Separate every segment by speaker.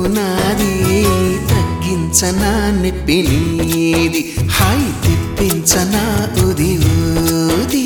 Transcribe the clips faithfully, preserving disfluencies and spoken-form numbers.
Speaker 1: తప్పు నాది తగ్గించనా నొప్పి నీది హాయి తిప్పించనా ఉది ఊది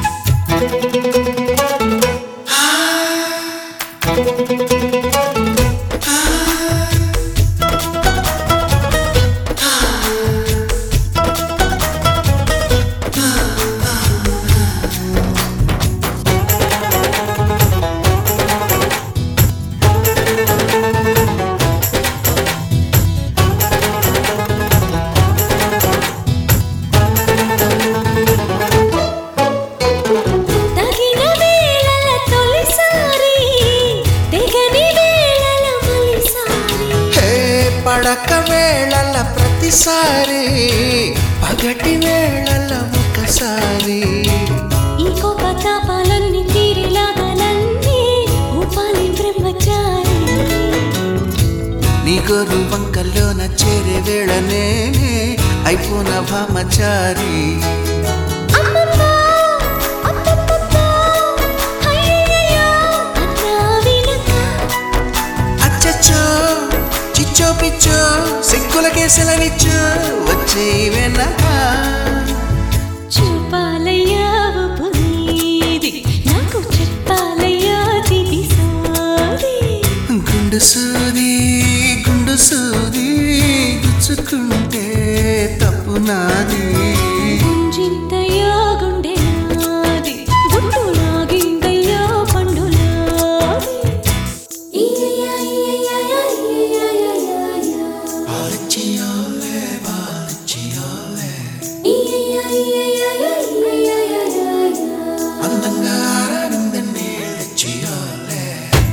Speaker 1: పడక వేళల ప్రతిసారి పగటి వేళల ఒకసారి
Speaker 2: ఈ కోపతాపాలన్నీ తీరిలాగాలన్నీ ఉపాలి బ్రహ్మచారి
Speaker 1: నీ గోరు వంకల్లోన చేరే వేళనే అయిపోన భామచారి చిచ్చో పిచ్చో సిగ్గులకే సెలవిచ్చు వచ్చే వెనక
Speaker 2: చూపాలయ్యా పునీది నాకు చెప్పాలయ్యా తిది సోది
Speaker 1: గుండు సూది గుండు సూది గుచ్చుకుంటే తప్పు నాది
Speaker 2: గుంజింతయ్యా గుండె నాది గుండు లాగిందయ్యా పండు నాది
Speaker 1: అందంగా ఆరాడిందని తెచ్చియాలే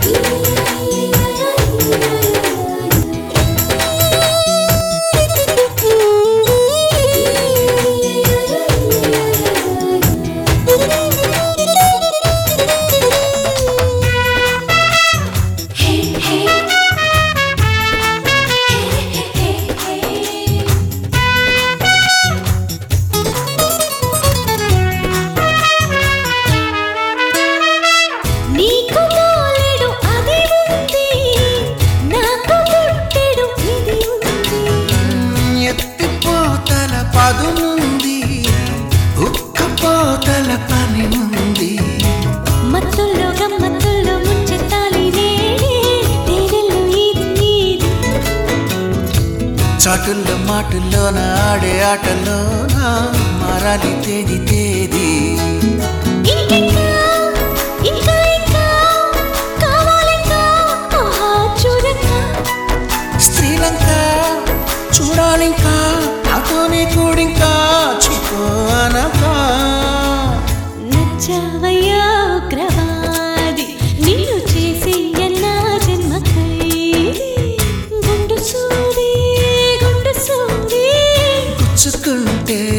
Speaker 1: పదునుంది ఉక్కపోతల పని ఉంది
Speaker 2: మత్తుల్లో గమ్మత్తుల్లో ముంచెత్తాలి నేరెల్లో ఇది నీది
Speaker 1: చాటుల్లో మాటుల్లోన ఆడే ఆటలోన మారాలి తేది తేది
Speaker 2: ఇంకా ఇంకా ఇంకా కావాలింకా ఆహా చూడకా
Speaker 1: స్త్రీలంక చూడాలింకా నాతోనే కూడింకా చికో అనకా
Speaker 2: నచ్చావయ్యా ఉగ్రవాది నిన్ను చేసి ఎన్నా జన్మ ఖైదీ గుండు సూది గుండు సూది
Speaker 1: గుచ్చుకుంటే